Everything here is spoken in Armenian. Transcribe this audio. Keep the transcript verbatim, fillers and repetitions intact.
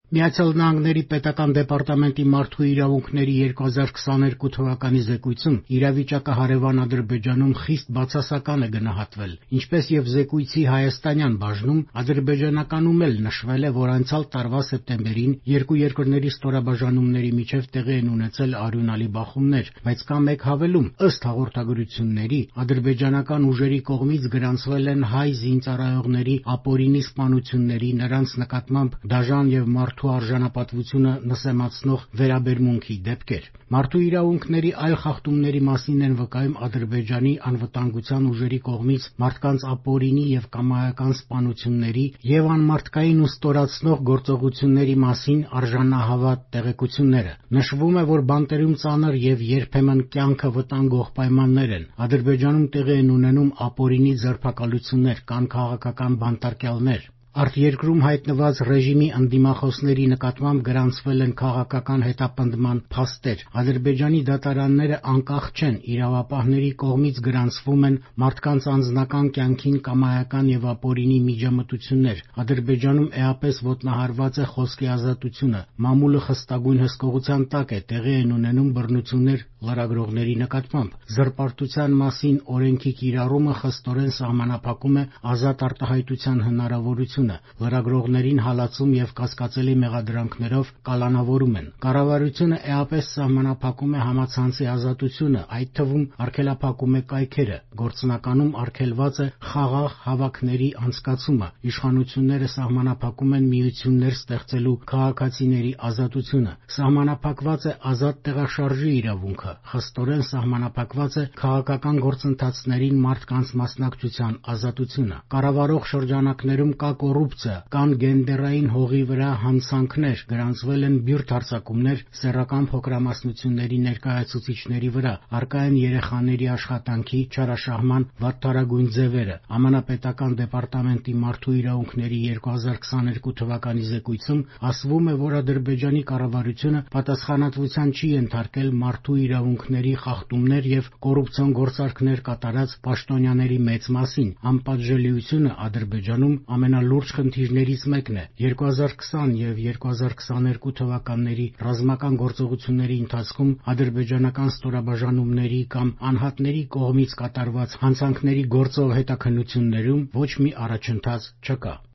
Միացյալ Նահանգների պետական դեպարտամենտի մարդու իրավունքների երկու հազար քսաներկու թվականի զեկույցում իրավիճակը հարևան Ադրբեջանում խիստ բացասական է գնահատվել, ինչպես եւ զեկույցի հայաստանյան բաժնում ադրբեջանականում էլ նշվել է, որ անցյալ տարվա սեպտեմբերին երկու երկրների ստորաբաժանումների միջև տեղի են ունեցել արյունալի բախումներ, բայց կա մեկ հավելում. ըստ հաղորդագրությունների, ադրբեջանական ուժերի կողմից գրանցվել են հայ զինծառայողների ապօրինի սպանությունների, նրանց նկատմամբ դաժան եւ մարդ մարդու արժանապատվությունը նսեմացնող վերաբերմունքի դեպքեր։ Մարդու իրավունքների այլ խախտումների մասին են վկայում Ադրբեջանի անվտանգության ուժերի կողմից մարդկանց ապօրինի եւ կամայական սպանությունների եւ անմարդկային ու ստորացնող գործողությունների մասին արժանահավատ տեղեկությունները։ Նշվում է, որ բանտերում ծանր եւ երբեմն կյանքը վտանգող պայմաններ են։ Ադրբեջանում տեղի են ունենում ապօրինի ձերբակալություններ, կան քաղաքական բանտարկյալներ։ Արտերկրում հայտնված ռեժիմի ընդդիմախոսների նկատմամբ գրանցվել են քաղաքական հետապնդման փաստեր։ Ադրբեջանի դատարանները անկախ չեն, իրավապահների կողմից գրանցվում են մարդկանց անձնական կյանքին կամայական եւ ապօրինի միջամտություններ։ Ադրբեջանում էապես ոտնահարված է խոսքի ազատությունը, մամուլը խստագույն հսկողության տակ է, տեղի են ունենում բռնություններ լրագրողների նկատմամբ։ Զրպարտության մասին օրենքի կիրառումը խստորեն սահմանափակում է ազատ արտահայտության հնարավորությունը, լրագրողներին հալածում եւ կասկածելի մեղադրանքներով կալանավորում են։ Կառավարությունը էապես սահմանափակում է համացանցի ազատությունը, այդ թվում արգելափակում է կայքերը, գործնականում արգելված է խաղաղ հավաքների անցկացումը, իշխանությունները սահմանափակում են միություններ ստեղծելու քաղաքացիների ազատությունը, սահմանափակված է ազատ տեղաշարժի իրավունքը, խստորեն սահմանափակված է քաղաքական գործընթացներին մարդկանց մասնակցության ազատությունը։ Կառավարող շրջանակներում կա կոռուպցիա, կան գենդերային հողի վրա հանցանքներ, գրանցվել են բյուրդ հարձակումներ սեռական փոքրամասնությունների ներկայացուցիչների վրա, առկա են երեխաների աշխատանքի չարաշահման վատթարագույն ձևերը։ ԱՄՆ պետական դեպարտամենտի մարդու իրավունքների երկու հազար քսաներկու թվականի զեկույցում ասվում է, որ Ադրբեջանի կառավարությունը պատասխանատվության չի ենթարկել մարդու իրավունքների խախտումներ եւ կոռուպցիոն գործարքներ կատարած պաշտոնյաների մեծ մասին։ Անպատժելիությունը Ադրբեջանում ամենալուրջ խնդիրներից մեկն է։ երկու հազար քսան եւ երկու հազար քսաներկու թվականների ռազմական գործողությունների ընթացքում ադրբեջանական ստորաբաժանումների կամ անհատների կողմից կատարված հանցանքների գործով հետաքննություններում ոչ մի առաջընթաց չկա։